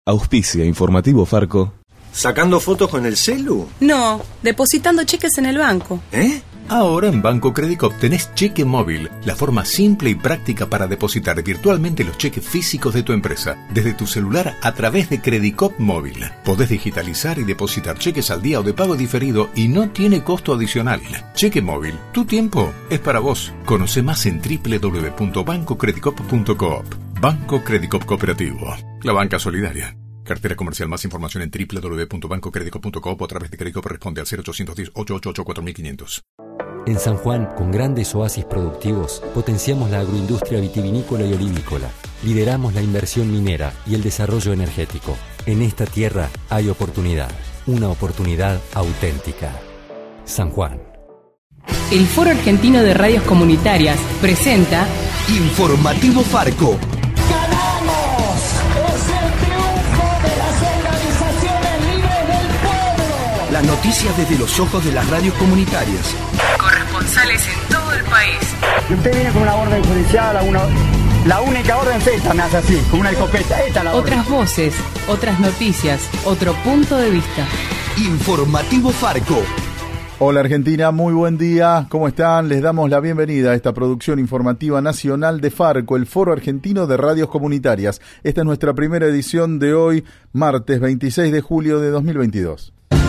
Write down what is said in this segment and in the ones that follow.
Auspicia Informativo Farco. ¿Sacando fotos con el celu? No, depositando cheques en el banco. Ahora en Banco Credicop tenés cheque móvil, la forma simple y práctica para depositar virtualmente los cheques físicos de tu empresa, desde tu celular a través de Credicop Móvil. Podés digitalizar y depositar cheques al día o de pago diferido y no tiene costo adicional. Cheque móvil, tu tiempo es para vos. Conoce más en www.bancocredicop.coop. Banco Credicop Cooperativo, la banca solidaria. Cartera comercial. Más información en www.bancocredicop.coop o a través de Credicop. Responde al 0810-888-4500. En San Juan, con grandes oasis productivos, potenciamos la agroindustria vitivinícola y olivícola. Lideramos la inversión minera y el desarrollo energético. En esta tierra hay oportunidad, una oportunidad auténtica. San Juan. El Foro Argentino de Radios Comunitarias presenta Informativo Farco. ¡Ganamos! ¡Es el triunfo de las organizaciones libres del pueblo! Las noticias desde los ojos de las radios comunitarias. Corresponsales en todo el país. Y usted viene con una orden judicial, la única orden es esta, me hace así, con una escopeta. Esta es la orden. Otras voces, otras noticias, otro punto de vista. Informativo Farco. Hola Argentina, muy buen día, ¿cómo están? Les damos la bienvenida a esta producción informativa nacional de Farco, el Foro Argentino de Radios Comunitarias. Esta es nuestra primera edición de hoy, martes 26 de julio de 2022.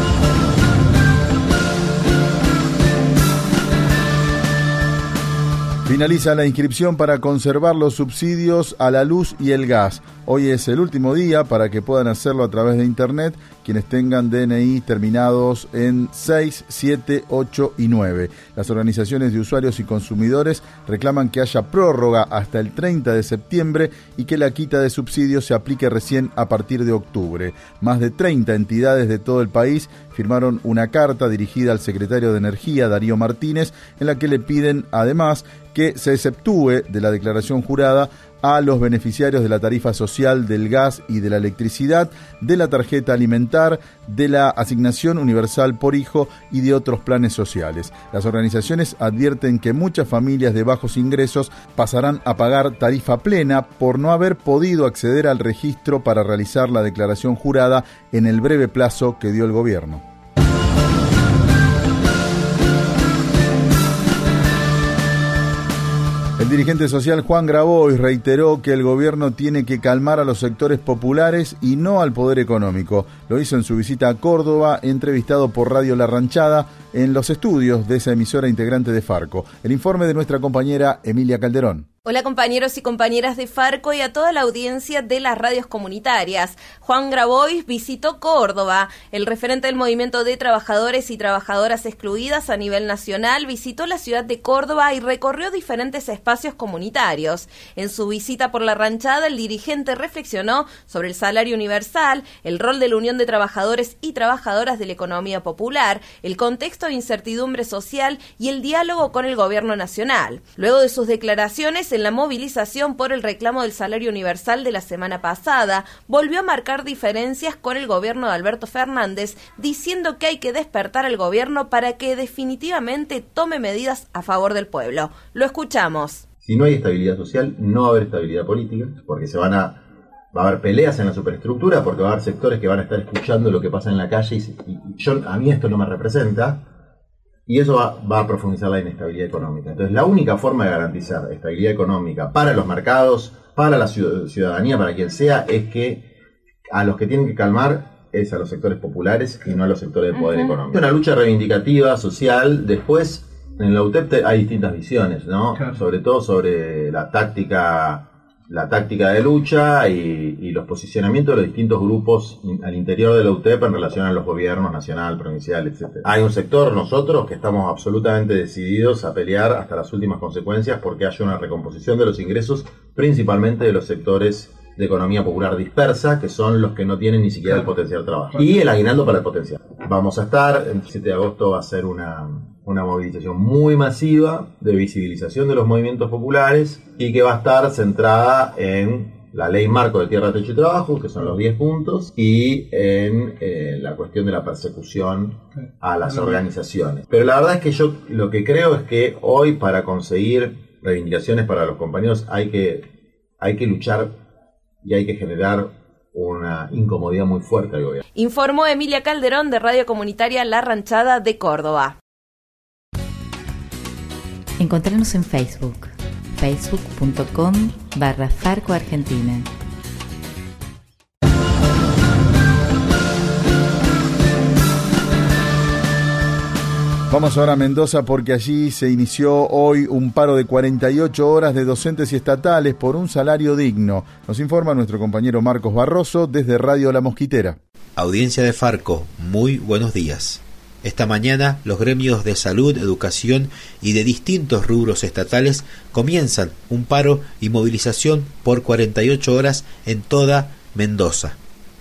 Finaliza la inscripción para conservar los subsidios a la luz y el gas. Hoy es el último día para que puedan hacerlo a través de internet quienes tengan DNI terminados en 6, 7, 8 y 9. Las organizaciones de usuarios y consumidores reclaman que haya prórroga hasta el 30 de septiembre y que la quita de subsidios se aplique recién a partir de octubre. Más de 30 entidades de todo el país firmaron una carta dirigida al secretario de Energía, Darío Martínez, en la que le piden además que se exceptúe de la declaración jurada a los beneficiarios de la tarifa social del gas y de la electricidad, de la tarjeta alimentar, de la asignación universal por hijo y de otros planes sociales. Las organizaciones advierten que muchas familias de bajos ingresos pasarán a pagar tarifa plena por no haber podido acceder al registro para realizar la declaración jurada en el breve plazo que dio el gobierno. El dirigente social Juan Grabois reiteró que el gobierno tiene que calmar a los sectores populares y no al poder económico. Lo hizo en su visita a Córdoba, entrevistado por Radio La Ranchada en los estudios de esa emisora integrante de Farco. El informe de nuestra compañera Emilia Calderón. Hola compañeros y compañeras de Farco y a toda la audiencia de las radios comunitarias. Juan Grabois visitó Córdoba. El referente del movimiento de trabajadores y trabajadoras excluidas a nivel nacional visitó la ciudad de Córdoba y recorrió diferentes espacios comunitarios. En su visita por La Ranchada, el dirigente reflexionó sobre el salario universal, el rol de la Unión de Trabajadores y Trabajadoras de la Economía Popular, el contexto de incertidumbre social y el diálogo con el gobierno nacional. Luego de sus declaraciones, en la movilización por el reclamo del salario universal de la semana pasada, volvió a marcar diferencias con el gobierno de Alberto Fernández, diciendo que hay que despertar al gobierno para que definitivamente tome medidas a favor del pueblo. Lo escuchamos. Si no hay estabilidad social, no va a haber estabilidad política, porque va a haber peleas en la superestructura, porque va a haber sectores que van a estar escuchando lo que pasa en la calle a mí esto no me representa. Y eso va a profundizar la inestabilidad económica. Entonces, la única forma de garantizar estabilidad económica para los mercados, para la ciudadanía, para quien sea, es que a los que tienen que calmar es a los sectores populares y no a los sectores de poder económico. Una lucha reivindicativa, social. Después, en la UTEP hay distintas visiones, ¿no? Claro. Sobre todo sobre la táctica de lucha y los posicionamientos de los distintos grupos al interior de la UTEP en relación a los gobiernos nacional, provincial, etc. Hay un sector, nosotros, que estamos absolutamente decididos a pelear hasta las últimas consecuencias porque haya una recomposición de los ingresos, principalmente de los sectores de economía popular dispersa, que son los que no tienen ni siquiera el potencial de trabajo. Y el aguinaldo para el potencial. Vamos a estar, el 7 de agosto va a ser una movilización muy masiva de visibilización de los movimientos populares y que va a estar centrada en la ley marco de tierra, techo y trabajo, que son los 10 puntos, y en la cuestión de la persecución a las organizaciones. Pero la verdad es que yo lo que creo es que hoy, para conseguir reivindicaciones para los compañeros, hay que luchar y hay que generar una incomodidad muy fuerte al gobierno. Informó Emilia Calderón de Radio Comunitaria La Ranchada de Córdoba. Encontrarnos en Facebook, facebook.com/Farco Argentina. Vamos ahora a Mendoza porque allí se inició hoy un paro de 48 horas de docentes y estatales por un salario digno. Nos informa nuestro compañero Marcos Barroso desde Radio La Mosquitera. Audiencia de Farco, muy buenos días. Esta mañana los gremios de salud, educación y de distintos rubros estatales comienzan un paro y movilización por 48 horas en toda Mendoza.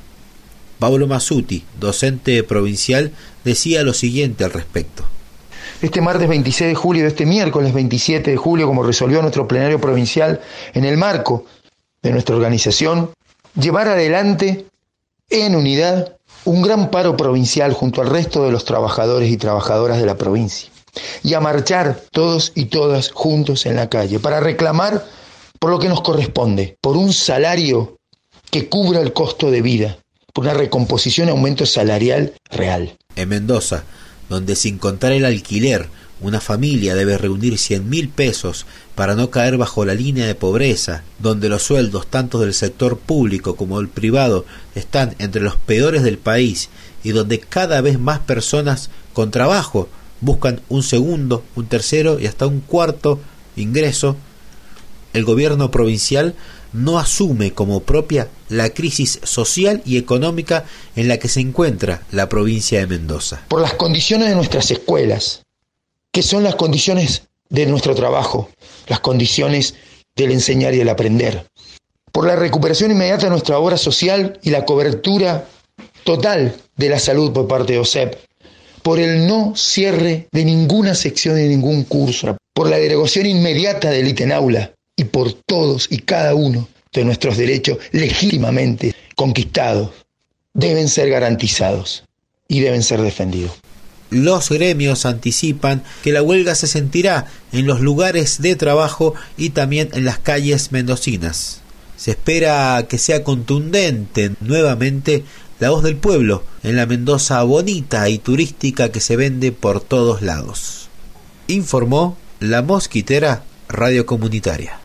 Pablo Masuti, docente provincial, decía lo siguiente al respecto. Este martes 26 de julio, este miércoles 27 de julio, como resolvió nuestro plenario provincial, en el marco de nuestra organización, llevar adelante en unidad un gran paro provincial junto al resto de los trabajadores y trabajadoras de la provincia, y a marchar todos y todas juntos en la calle para reclamar por lo que nos corresponde, por un salario que cubra el costo de vida, por una recomposición y aumento salarial real. En Mendoza, donde sin contar el alquiler, una familia debe reunir 100.000 pesos para no caer bajo la línea de pobreza, donde los sueldos tanto del sector público como del privado están entre los peores del país y donde cada vez más personas con trabajo buscan un segundo, un tercero y hasta un cuarto ingreso, el gobierno provincial no asume como propia la crisis social y económica en la que se encuentra la provincia de Mendoza. Por las condiciones de nuestras escuelas, que son las condiciones de nuestro trabajo, las condiciones del enseñar y el aprender. Por la recuperación inmediata de nuestra obra social y la cobertura total de la salud por parte de OSEP. Por el no cierre de ninguna sección de ningún curso. Por la derogación inmediata del ítem aula. Y por todos y cada uno de nuestros derechos legítimamente conquistados deben ser garantizados y deben ser defendidos. Los gremios anticipan que la huelga se sentirá en los lugares de trabajo y también en las calles mendocinas. Se espera que sea contundente nuevamente la voz del pueblo en la Mendoza bonita y turística que se vende por todos lados. Informó La Mosquitera, Radio Comunitaria.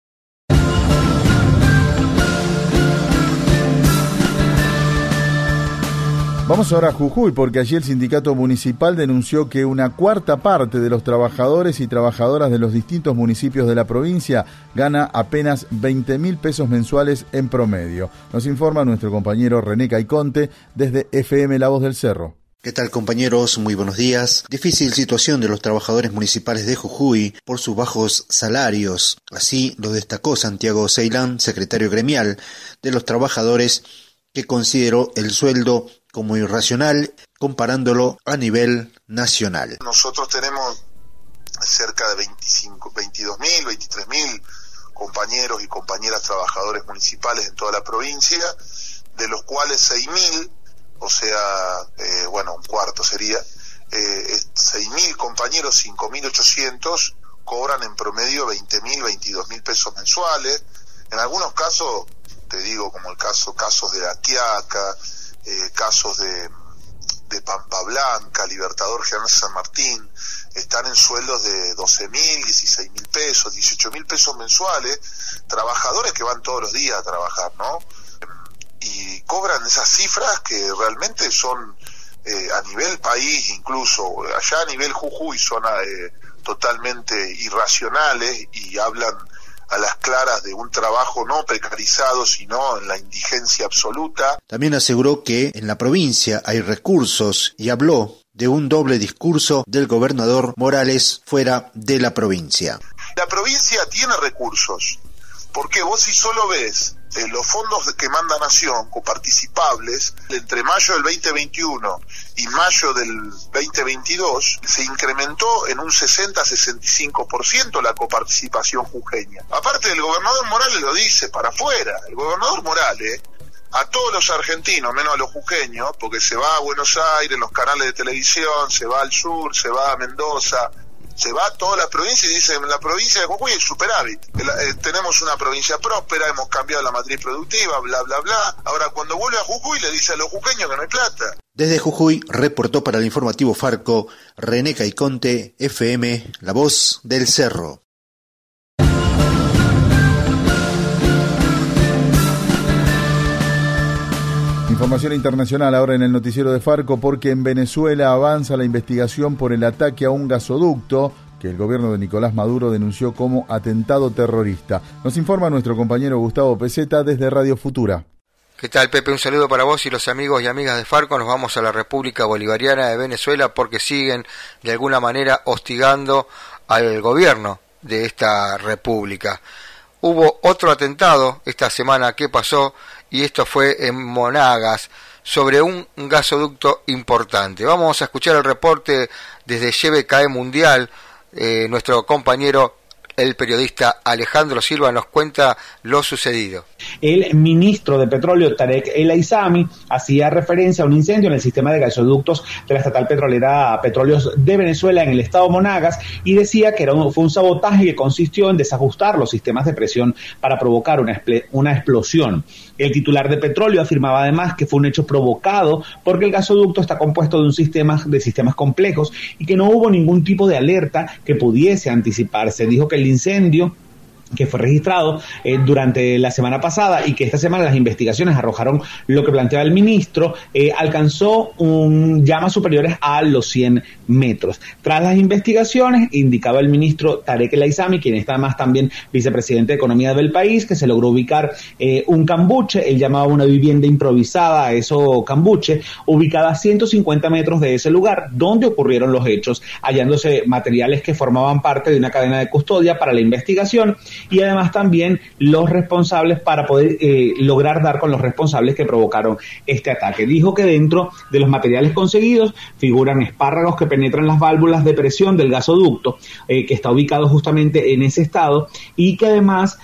Vamos ahora a Jujuy porque allí el sindicato municipal denunció que una cuarta parte de los trabajadores y trabajadoras de los distintos municipios de la provincia gana apenas 20.000 pesos mensuales en promedio. Nos informa nuestro compañero René Caiconte desde FM La Voz del Cerro. ¿Qué tal, compañeros? Muy buenos días. Difícil situación de los trabajadores municipales de Jujuy por sus bajos salarios. Así lo destacó Santiago Ceilán, secretario gremial de los trabajadores, que consideró el sueldo como irracional comparándolo a nivel nacional. Nosotros tenemos cerca de 22.000, 23.000 compañeros y compañeras trabajadores municipales en toda la provincia, de los cuales 6.000, o sea, un cuarto sería, 6.000 compañeros, 5.800, cobran en promedio 20.000, 22.000 pesos mensuales. En algunos casos, te digo, como casos de La Quiaca, casos de Pampa Blanca, Libertador General San Martín, están en sueldos de 12.000, 16.000 pesos, 18.000 pesos mensuales, trabajadores que van todos los días a trabajar, ¿no? Y cobran esas cifras que realmente son a nivel país, incluso allá a nivel Jujuy, son totalmente irracionales y hablan a las claras de un trabajo no precarizado, sino en la indigencia absoluta. También aseguró que en la provincia hay recursos y habló de un doble discurso del gobernador Morales fuera de la provincia. La provincia tiene recursos, porque vos si solo ves los fondos que manda Nación coparticipables, entre mayo del 2021 y mayo del 2022, se incrementó en un 60-65% la coparticipación jujeña. Aparte, el gobernador Morales lo dice para afuera. El gobernador Morales, a todos los argentinos, menos a los jujeños, porque se va a Buenos Aires, en los canales de televisión, se va al sur, se va a Mendoza, Se va a toda la provincia y dice, en la provincia de Jujuy es superávit. Tenemos una provincia próspera, hemos cambiado la matriz productiva, bla, bla, bla. Ahora, cuando vuelve a Jujuy, le dice a los jujeños que no hay plata. Desde Jujuy reportó para el informativo Farco René Caiconte, FM, La Voz del Cerro. Información internacional ahora en el noticiero de Farco, porque en Venezuela avanza la investigación por el ataque a un gasoducto que el gobierno de Nicolás Maduro denunció como atentado terrorista. Nos informa nuestro compañero Gustavo Peseta desde Radio Futura. ¿Qué tal, Pepe? Un saludo para vos y los amigos y amigas de Farco. Nos vamos a la República Bolivariana de Venezuela porque siguen de alguna manera hostigando al gobierno de esta república. Hubo otro atentado esta semana que pasó y esto fue en Monagas sobre un gasoducto importante. Vamos a escuchar el reporte desde YBKE Mundial. Nuestro compañero, el periodista Alejandro Silva, nos cuenta lo sucedido. El ministro de Petróleo, Tarek El Aizami, hacía referencia a un incendio en el sistema de gasoductos de la estatal petrolera Petróleos de Venezuela en el estado Monagas y decía que fue un sabotaje que consistió en desajustar los sistemas de presión para provocar una explosión. El titular de Petróleo afirmaba además que fue un hecho provocado porque el gasoducto está compuesto de sistemas complejos y que no hubo ningún tipo de alerta que pudiese anticiparse. Dijo que el incendio que fue registrado durante la semana pasada y que esta semana las investigaciones arrojaron lo que planteaba el ministro, alcanzó llamas superiores a los 100 metros. Tras las investigaciones, indicaba el ministro Tarek El Aizami, quien está además también vicepresidente de Economía del país, que se logró ubicar un cambuche, él llamaba una vivienda improvisada a eso cambuche, ubicada a 150 metros de ese lugar donde ocurrieron los hechos, hallándose materiales que formaban parte de una cadena de custodia para la investigación y además también los responsables para poder lograr dar con los responsables que provocaron este ataque. Dijo que dentro de los materiales conseguidos figuran espárragos que penetran las válvulas de presión del gasoducto, que está ubicado justamente en ese estado, y que además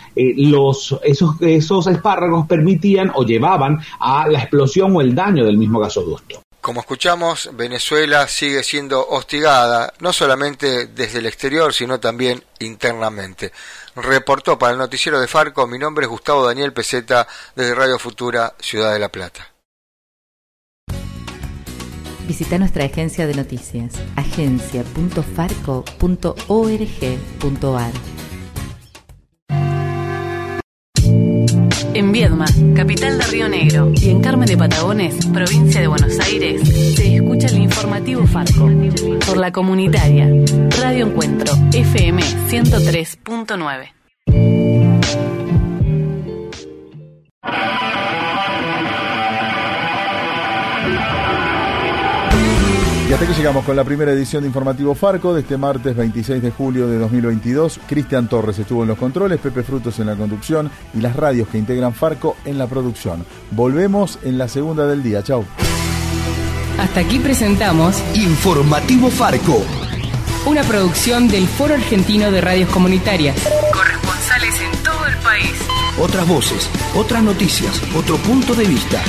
esos espárragos permitían o llevaban a la explosión o el daño del mismo gasoducto. Como escuchamos, Venezuela sigue siendo hostigada, no solamente desde el exterior, sino también internamente. Reportó para el noticiero de Farco, mi nombre es Gustavo Daniel Peseta, desde Radio Futura, Ciudad de La Plata. Visita nuestra agencia de noticias, agencia.farco.org.ar. En Viedma, capital de Río Negro, y en Carmen de Patagones, provincia de Buenos Aires, se escucha el informativo Farco por la comunitaria Radio Encuentro FM 103.9. Y hasta aquí llegamos con la primera edición de Informativo Farco de este martes 26 de julio de 2022. Cristian Torres estuvo en los controles, Pepe Frutos en la conducción y las radios que integran Farco en la producción. Volvemos en la segunda del día. Chau. Hasta aquí presentamos Informativo Farco, una producción del Foro Argentino de Radios Comunitarias. Corresponsales en todo el país. otras voces, otras noticias, otro punto de vista.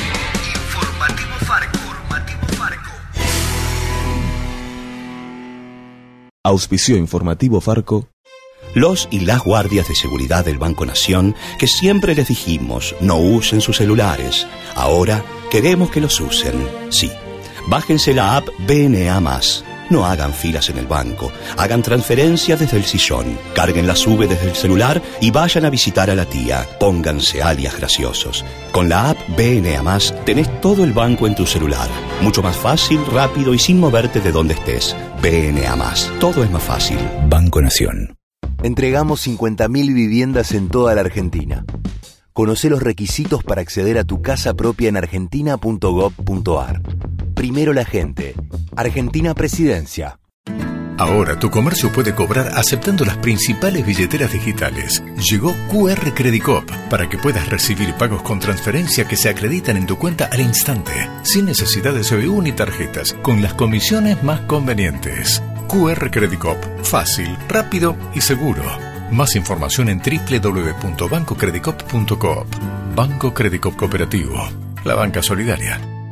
Auspició Informativo Farco. Los y las guardias de seguridad del Banco Nación, que siempre les dijimos no usen sus celulares, ahora queremos que los usen. Sí, bájense la app BNA+. No hagan filas en el banco, hagan transferencias desde el sillón, carguen la SUBE desde el celular y vayan a visitar a la tía. Pónganse alias graciosos. Con la app BNA+, tenés todo el banco en tu celular. Mucho más fácil, rápido y sin moverte de donde estés. BNA+, todo es más fácil. Banco Nación. Entregamos 50.000 viviendas en toda la Argentina. Conocé los requisitos para acceder a tu casa propia en argentina.gov.ar. Primero la gente. Argentina Presidencia. Ahora tu comercio puede cobrar aceptando las principales billeteras digitales. Llegó QR Credit Cop para que puedas recibir pagos con transferencia que se acreditan en tu cuenta al instante, sin necesidad de CBU ni tarjetas, con las comisiones más convenientes. QR Credit Cop, fácil, rápido y seguro. Más información en www.bancocreditcop.coop. Banco Credit Cop Cooperativo, la banca solidaria.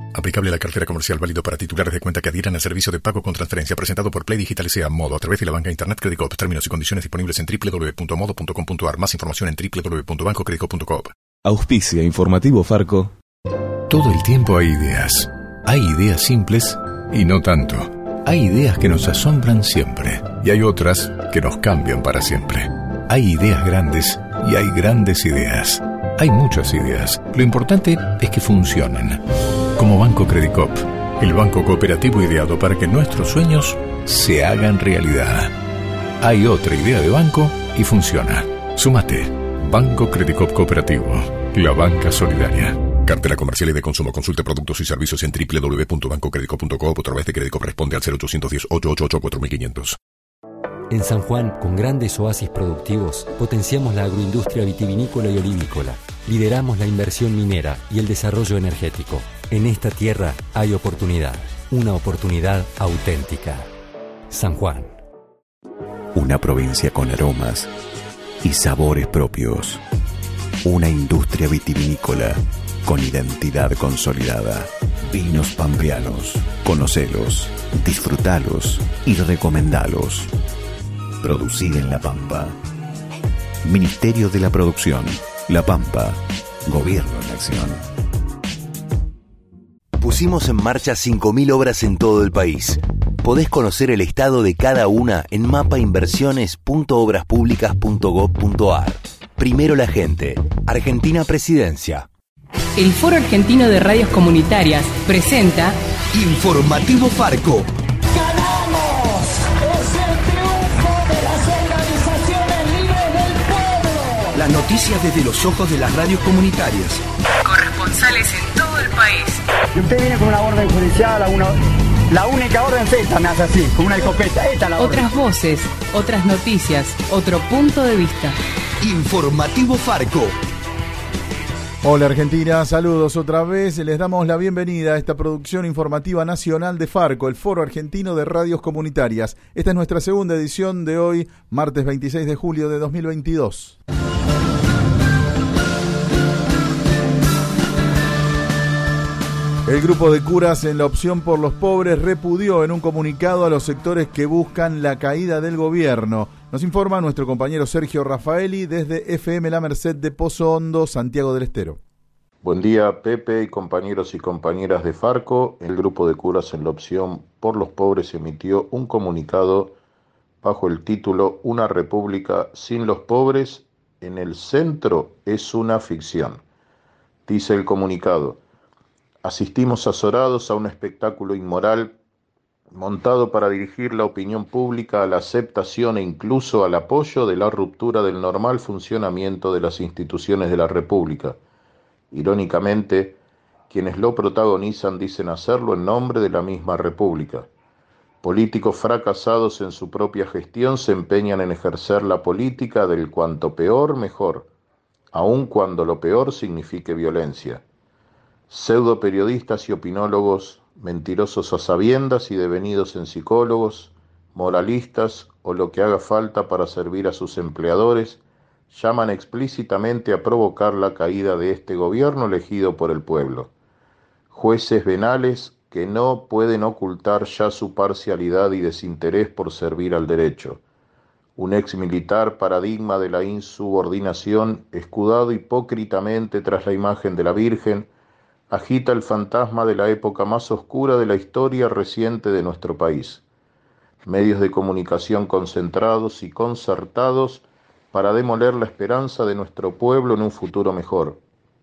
Aplicable a la cartera comercial, válido para titulares de cuenta que adhieran al servicio de pago con transferencia presentado por Play Digital S.A. Modo a través de la banca Internet Credicop. Términos y condiciones disponibles en www.modo.com.ar. Más información en www.bancocredicop.com. Auspicia Informativo Farco. Todo el tiempo hay ideas. Hay ideas simples y no tanto. Hay ideas que nos asombran siempre y hay otras que nos cambian para siempre. Hay ideas grandes y hay grandes ideas. Hay muchas ideas. Lo importante es que funcionen. Como Banco Credicop, el banco cooperativo ideado para que nuestros sueños se hagan realidad. Hay otra idea de banco y funciona. Súmate. Banco Credicop Cooperativo. La banca solidaria. Cartera comercial y de consumo. Consulte productos y servicios en www.bancocredicop.com o a través de Credicop. Responde al 0810-888-4500. En San Juan, con grandes oasis productivos, potenciamos la agroindustria vitivinícola y olivícola. Lideramos la inversión minera y el desarrollo energético. En esta tierra hay oportunidad. Una oportunidad auténtica. San Juan. Una provincia con aromas y sabores propios. Una industria vitivinícola con identidad consolidada. Vinos pampeanos. Conocelos, disfrutalos y recomendalos. Producir en La Pampa. Ministerio de la Producción. La Pampa. Gobierno en acción. Pusimos en marcha 5.000 obras en todo el país. Podés conocer el estado de cada una en mapainversiones.obraspublicas.gov.ar. Primero la gente. Argentina Presidencia. El Foro Argentino de Radios Comunitarias presenta Informativo Farco. ¡Ganamos! ¡Es el triunfo de las organizaciones libres del pueblo! Las noticias desde los ojos de las radios comunitarias. Corresponsales en todo el país. Y usted viene con una orden judicial, la única orden es esta, me hace así, con una escopeta. Esta es la orden. Otras voces, otras noticias, otro punto de vista. Informativo Farco. Hola Argentina, saludos otra vez. Les damos la bienvenida a esta producción informativa nacional de Farco, el Foro Argentino de Radios Comunitarias. Esta es nuestra segunda edición de hoy, martes 26 de julio de 2022. El grupo de curas en la Opción por los Pobres repudió en un comunicado a los sectores que buscan la caída del gobierno. Nos informa nuestro compañero Sergio Rafaeli desde FM La Merced de Pozo Hondo, Santiago del Estero. Buen día, Pepe y compañeros y compañeras de Farco. El grupo de curas en la Opción por los Pobres emitió un comunicado bajo el título «Una república sin los pobres en el centro es una ficción». Dice el comunicado: asistimos azorados a un espectáculo inmoral montado para dirigir la opinión pública a la aceptación e incluso al apoyo de la ruptura del normal funcionamiento de las instituciones de la República. Irónicamente, quienes lo protagonizan dicen hacerlo en nombre de la misma República. Políticos fracasados en su propia gestión se empeñan en ejercer la política del cuanto peor mejor, aun cuando lo peor signifique violencia. Pseudo periodistas y opinólogos, mentirosos a sabiendas y devenidos en psicólogos, moralistas o lo que haga falta para servir a sus empleadores, llaman explícitamente a provocar la caída de este gobierno elegido por el pueblo. Jueces venales que no pueden ocultar ya su parcialidad y desinterés por servir al derecho. Un exmilitar paradigma de la insubordinación, escudado hipócritamente tras la imagen de la Virgen, agita el fantasma de la época más oscura de la historia reciente de nuestro país. Medios de comunicación concentrados y concertados para demoler la esperanza de nuestro pueblo en un futuro mejor.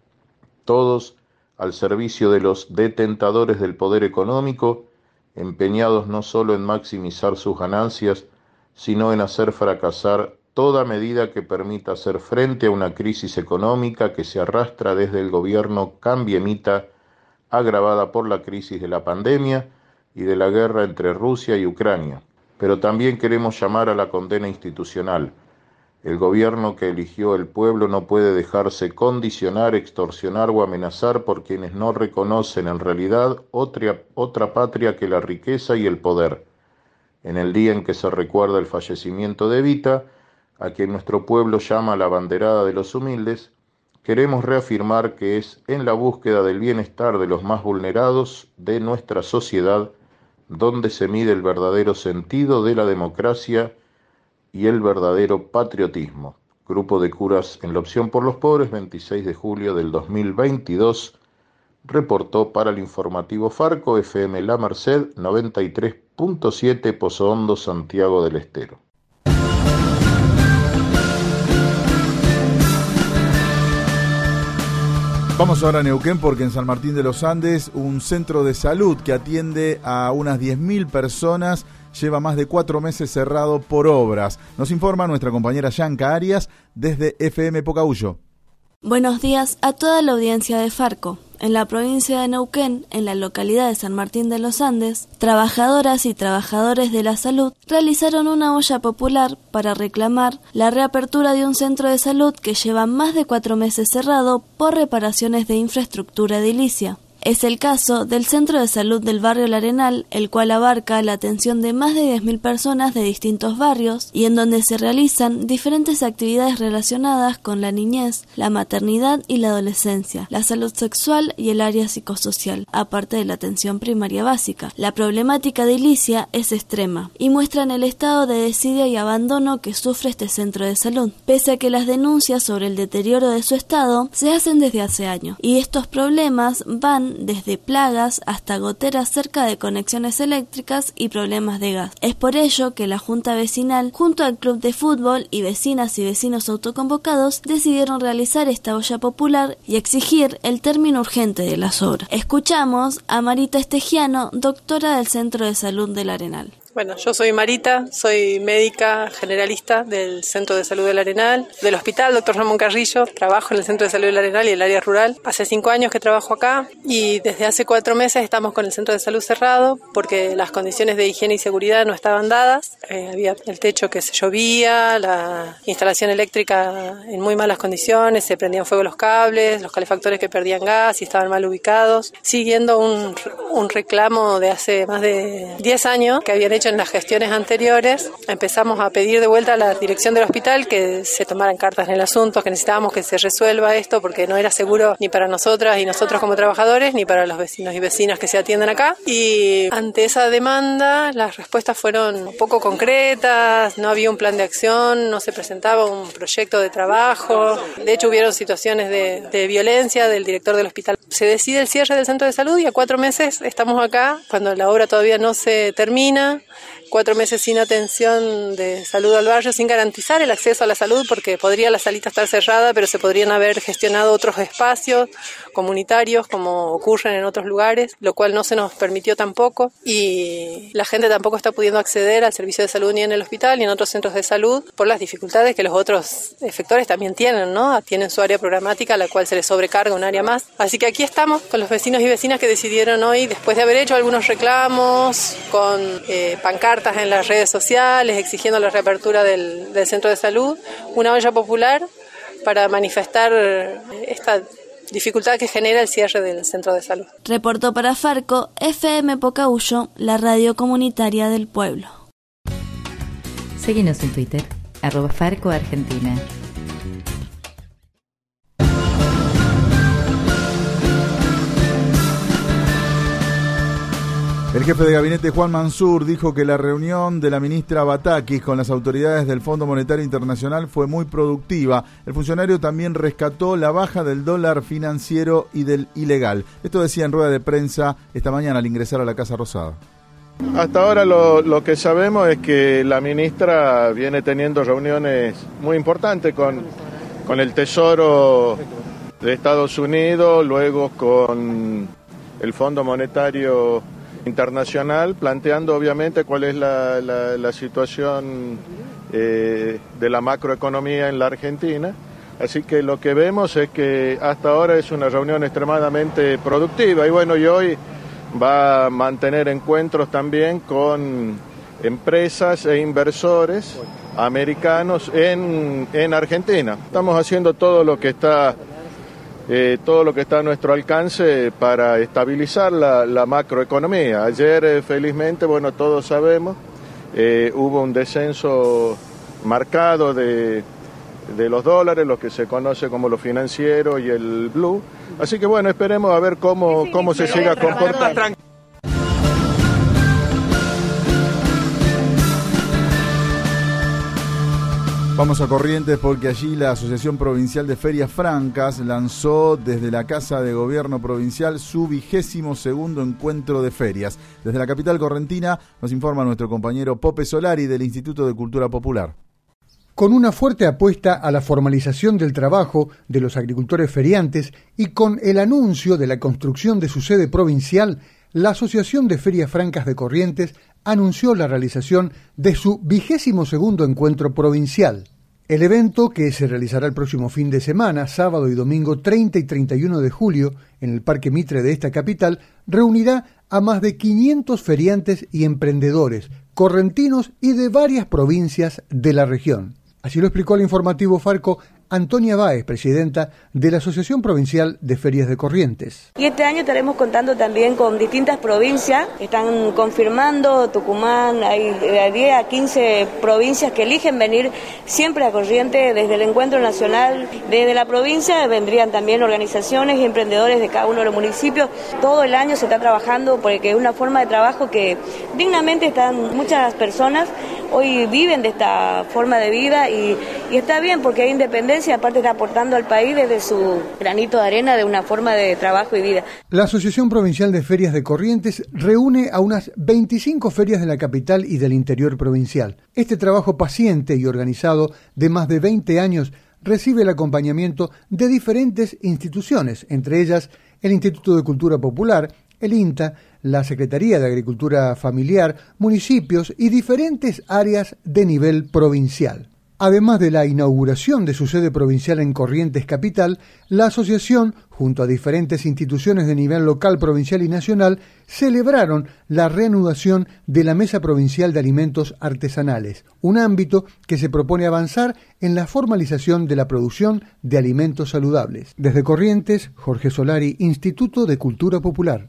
Todos al servicio de los detentadores del poder económico, empeñados no solo en maximizar sus ganancias, sino en hacer fracasar toda medida que permita hacer frente a una crisis económica que se arrastra desde el gobierno cambiemita, agravada por la crisis de la pandemia y de la guerra entre Rusia y Ucrania. Pero también queremos llamar a la condena institucional. El gobierno que eligió el pueblo no puede dejarse condicionar, extorsionar o amenazar por quienes no reconocen en realidad otra patria que la riqueza y el poder. En el día en que se recuerda el fallecimiento de Evita, a quien nuestro pueblo llama la abanderada de los humildes, queremos reafirmar que es en la búsqueda del bienestar de los más vulnerados de nuestra sociedad donde se mide el verdadero sentido de la democracia y el verdadero patriotismo. Grupo de Curas en la Opción por los Pobres, 26 de julio del 2022, reportó para el informativo Farco, FM La Merced, 93.7, Pozo Hondo, Santiago del Estero. Vamos ahora a Neuquén porque en San Martín de los Andes un centro de salud que atiende a unas 10.000 personas lleva más de 4 meses cerrado por obras. Nos informa nuestra compañera Yanka Arias desde FM Pocahuyo. Buenos días a toda la audiencia de Farco. En la provincia de Neuquén, en la localidad de San Martín de los Andes, trabajadoras y trabajadores de la salud realizaron una olla popular para reclamar la reapertura de un centro de salud que lleva más de 4 meses cerrado por reparaciones de infraestructura edilicia. Es el caso del Centro de Salud del Barrio El Arenal, el cual abarca la atención de más de 10.000 personas de distintos barrios y en donde se realizan diferentes actividades relacionadas con la niñez, la maternidad y la adolescencia, la salud sexual y el área psicosocial, aparte de la atención primaria básica. La problemática edilicia es extrema y muestran el estado de desidia y abandono que sufre este centro de salud, pese a que las denuncias sobre el deterioro de su estado se hacen desde hace años, y estos problemas van desde plagas hasta goteras cerca de conexiones eléctricas y problemas de gas. Es por ello que la Junta Vecinal, junto al Club de Fútbol y vecinas y vecinos autoconvocados, decidieron realizar esta olla popular y exigir el término urgente de las obras. Escuchamos a Marita Estegiano, doctora del Centro de Salud del Arenal. Bueno, yo soy Marita, soy médica generalista del Centro de Salud del Arenal, del Hospital Dr. Ramón Carrillo, trabajo en el Centro de Salud del Arenal y el área rural. Hace 5 años que trabajo acá y desde hace 4 meses estamos con el Centro de Salud cerrado porque las condiciones de higiene y seguridad no estaban dadas. Había el techo que se llovía, la instalación eléctrica en muy malas condiciones, se prendían fuego los cables, los calefactores que perdían gas y estaban mal ubicados. Siguiendo un reclamo de hace más de 10 años que habían hecho en las gestiones anteriores, empezamos a pedir de vuelta a la dirección del hospital que se tomaran cartas en el asunto, que necesitábamos que se resuelva esto porque no era seguro ni para nosotras y nosotros como trabajadores, ni para los vecinos y vecinas que se atienden acá. Y ante esa demanda, las respuestas fueron poco concretas, no había un plan de acción, no se presentaba un proyecto de trabajo. De hecho, hubieron situaciones de violencia del director del hospital. Se decide el cierre del centro de salud y a 4 meses estamos acá, cuando la obra todavía no se termina. 4 meses sin atención de salud al barrio, sin garantizar el acceso a la salud, porque podría la salita estar cerrada, pero se podrían haber gestionado otros espacios comunitarios, como ocurren en otros lugares, lo cual no se nos permitió tampoco, y la gente tampoco está pudiendo acceder al servicio de salud ni en el hospital ni en otros centros de salud, por las dificultades que los otros efectores también tienen, ¿no? Tienen su área programática, a la cual se les sobrecarga un área más. Así que aquí estamos con los vecinos y vecinas que decidieron hoy, después de haber hecho algunos reclamos, con pancartas en las redes sociales exigiendo la reapertura del centro de salud, una olla popular para manifestar esta dificultad que genera el cierre del centro de salud. Reportó para Farco, FM Pocahuyo, la radio comunitaria del pueblo. Seguinos en Twitter, @FarcoArgentina. El jefe de gabinete Juan Mansur dijo que la reunión de la ministra Batakis con las autoridades del Fondo Monetario Internacional fue muy productiva. El funcionario también rescató la baja del dólar financiero y del ilegal. Esto decía en rueda de prensa esta mañana al ingresar a la Casa Rosada. Hasta ahora lo que sabemos es que la ministra viene teniendo reuniones muy importantes con el Tesoro de Estados Unidos, luego con el Fondo Monetario Internacional, planteando obviamente cuál es la situación de la macroeconomía en la Argentina. Así que lo que vemos es que hasta ahora es una reunión extremadamente productiva y bueno, y hoy va a mantener encuentros también con empresas e inversores americanos en Argentina. Estamos haciendo todo lo que está a nuestro alcance para estabilizar la macroeconomía. Ayer, felizmente, bueno, todos sabemos, hubo un descenso marcado de de los dólares, lo que se conoce como lo financiero y el blue. Así que bueno, esperemos a ver cómo se llega a comportar. Vamos a Corrientes porque allí la Asociación Provincial de Ferias Francas lanzó desde la Casa de Gobierno Provincial su 22º encuentro de ferias. Desde la capital correntina nos informa nuestro compañero Pope Solari del Instituto de Cultura Popular. Con una fuerte apuesta a la formalización del trabajo de los agricultores feriantes y con el anuncio de la construcción de su sede provincial, la Asociación de Ferias Francas de Corrientes anunció la realización de su 22º encuentro provincial. El evento, que se realizará el próximo fin de semana, sábado y domingo 30 y 31 de julio, en el Parque Mitre de esta capital, reunirá a más de 500 feriantes y emprendedores, correntinos y de varias provincias de la región. Así lo explicó al informativo Farco Antonia Báez, presidenta de la Asociación Provincial de Ferias de Corrientes. Y este año estaremos contando también con distintas provincias, están confirmando Tucumán, hay de 10 a 15 provincias que eligen venir siempre a Corrientes desde el encuentro nacional. Desde la provincia vendrían también organizaciones y emprendedores de cada uno de los municipios. Todo el año se está trabajando porque es una forma de trabajo que dignamente están muchas personas hoy viven de esta forma de vida y está bien porque hay independencia y aparte está aportando al país desde su granito de arena de una forma de trabajo y vida. La Asociación Provincial de Ferias de Corrientes reúne a unas 25 ferias de la capital y del interior provincial. Este trabajo paciente y organizado de más de 20 años recibe el acompañamiento de diferentes instituciones, entre ellas el Instituto de Cultura Popular, el INTA, la Secretaría de Agricultura Familiar, municipios y diferentes áreas de nivel provincial. Además de la inauguración de su sede provincial en Corrientes Capital, la asociación, junto a diferentes instituciones de nivel local, provincial y nacional, celebraron la reanudación de la Mesa Provincial de Alimentos Artesanales, un ámbito que se propone avanzar en la formalización de la producción de alimentos saludables. Desde Corrientes, Jorge Solari, Instituto de Cultura Popular.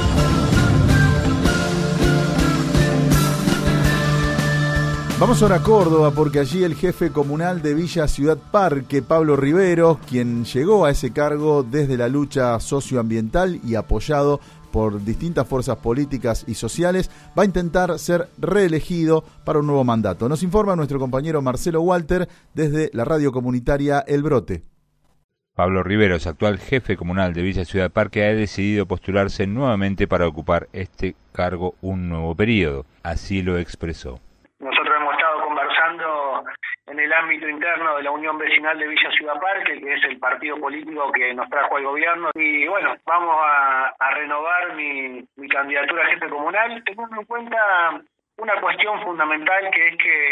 Vamos ahora a Córdoba porque allí el jefe comunal de Villa Ciudad Parque, Pablo Rivero, quien llegó a ese cargo desde la lucha socioambiental y apoyado por distintas fuerzas políticas y sociales, va a intentar ser reelegido para un nuevo mandato. Nos informa nuestro compañero Marcelo Walter desde la radio comunitaria El Brote. Pablo Riveros, actual jefe comunal de Villa Ciudad Parque, ha decidido postularse nuevamente para ocupar este cargo un nuevo periodo. Así lo expresó. Nosotros hemos estado conversando en el ámbito interno de la Unión Vecinal de Villa Ciudad Parque, que es el partido político que nos trajo al gobierno, y bueno, vamos a renovar mi candidatura a jefe comunal, teniendo en cuenta una cuestión fundamental, que es que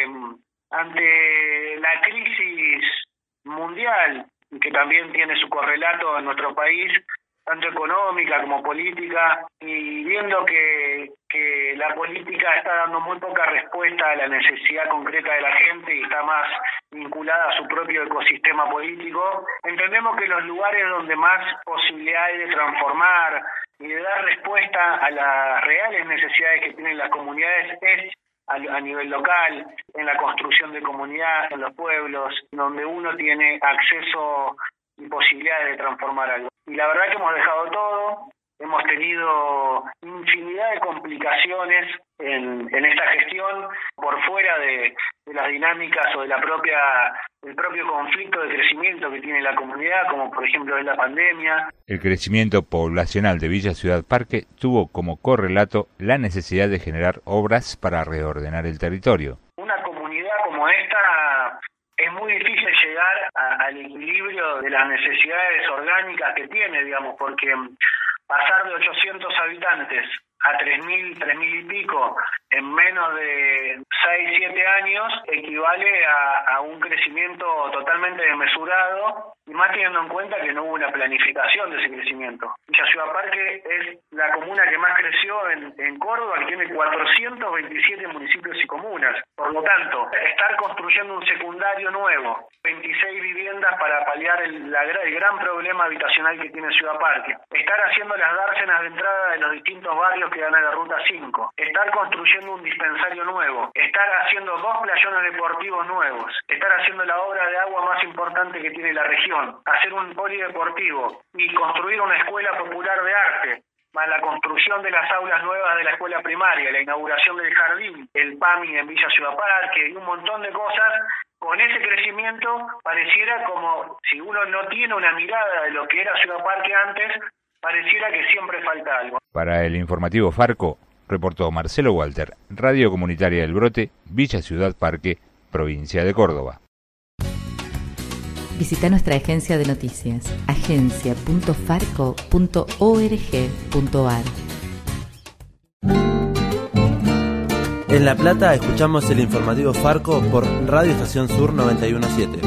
ante la crisis mundial, que también tiene su correlato en nuestro país, tanto económica como política, y viendo que la política está dando muy poca respuesta a la necesidad concreta de la gente y está más vinculada a su propio ecosistema político, entendemos que los lugares donde más posibilidad hay de transformar y de dar respuesta a las reales necesidades que tienen las comunidades es a nivel local, en la construcción de comunidades, en los pueblos, donde uno tiene acceso y posibilidades de transformar algo. Y la verdad que hemos dejado todo, hemos tenido infinidad de complicaciones en esta gestión por fuera de las dinámicas o de del propio conflicto de crecimiento que tiene la comunidad, como por ejemplo es la pandemia. El crecimiento poblacional de Villa Ciudad Parque tuvo como correlato la necesidad de generar obras para reordenar el territorio. Una comunidad como esta es muy difícil llegar al equilibrio de las necesidades orgánicas que tiene, digamos, porque pasar de 800 habitantes a 3.000 y pico en menos de 6-7 años equivale a un crecimiento totalmente desmesurado, y más teniendo en cuenta que no hubo una planificación de ese crecimiento. Villa Ciudad Parque es la comuna que más creció en Córdoba, que tiene 427 municipios y comunas. Por lo tanto, estar construyendo un secundario nuevo, 26 viviendas para paliar el gran problema habitacional que tiene Ciudad Parque, estar haciendo las dársenas de entrada de los distintos barrios que dan a la Ruta 5, estar construyendo un dispensario nuevo, estar haciendo 2 playones deportivos nuevos, estar haciendo la obra de agua más importante que tiene la región, hacer un polideportivo y construir una escuela popular de arte, más la construcción de las aulas nuevas de la escuela primaria, la inauguración del jardín, el PAMI en Villa Ciudad Parque y un montón de cosas. Con ese crecimiento pareciera como, si uno no tiene una mirada de lo que era Ciudad Parque antes, pareciera que siempre falta algo. Para el informativo Farco, reportó Marcelo Walter, Radio Comunitaria del Brote, Villa Ciudad Parque, provincia de Córdoba. Visita nuestra agencia de noticias, agencia.farco.org.ar. En La Plata escuchamos el informativo Farco por Radio Estación Sur 91.7.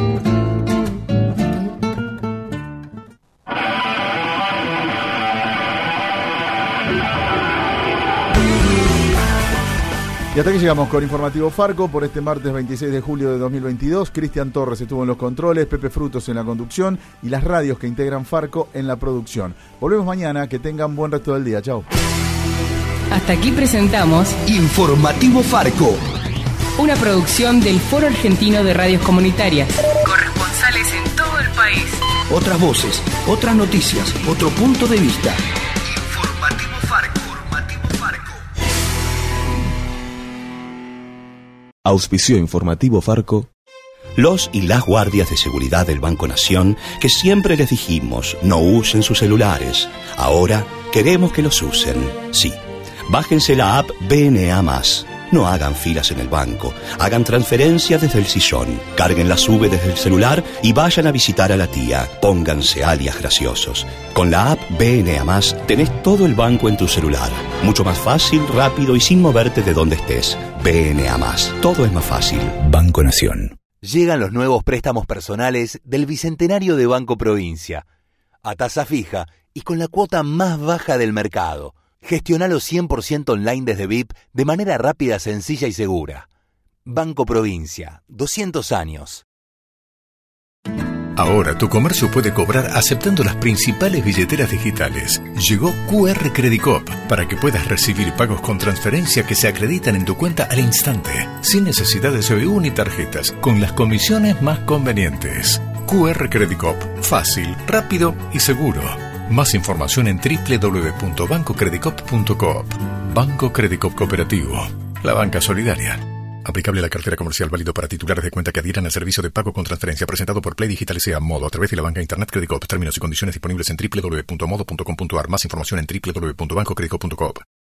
Y hasta aquí llegamos con Informativo Farco por este martes 26 de julio de 2022. Cristian Torres estuvo en los controles, Pepe Frutos en la conducción y las radios que integran Farco en la producción. Volvemos mañana, que tengan buen resto del día. Chau. Hasta aquí presentamos Informativo Farco, una producción del Foro Argentino de Radios Comunitarias. Corresponsales en todo el país. otras voces, otras noticias, otro punto de vista. Informativo Farco. Auspició Informativo Farco. Los y las guardias de seguridad del Banco Nación, que siempre les dijimos no usen sus celulares, ahora queremos que los usen. Sí, bájense la app BNA+. No hagan filas en el banco, hagan transferencias desde el sillón, carguen la SUBE desde el celular y vayan a visitar a la tía. Pónganse alias graciosos. Con la app BNA+, tenés todo el banco en tu celular. Mucho más fácil, rápido y sin moverte de donde estés. BNA+, todo es más fácil. Banco Nación. Llegan los nuevos préstamos personales del Bicentenario de Banco Provincia. A tasa fija y con la cuota más baja del mercado. Gestionalo 100% online desde VIP de manera rápida, sencilla y segura. Banco Provincia, 200 años. Ahora tu comercio puede cobrar aceptando las principales billeteras digitales. Llegó QR Credit Cop para que puedas recibir pagos con transferencia que se acreditan en tu cuenta al instante, sin necesidad de CBU ni tarjetas, con las comisiones más convenientes. QR Credit Cop, fácil, rápido y seguro. Más información en www.bancocreditcop.coop. Banco Credit Cop Cooperativo. La banca solidaria. Aplicable a la cartera comercial, válido para titulares de cuenta que adhieran al servicio de pago con transferencia presentado por Play Digital S.A. Modo a través de la banca Internet Credit Cop. Términos y condiciones disponibles en www.modo.com.ar. Más información en www.bancocreditcop.coop.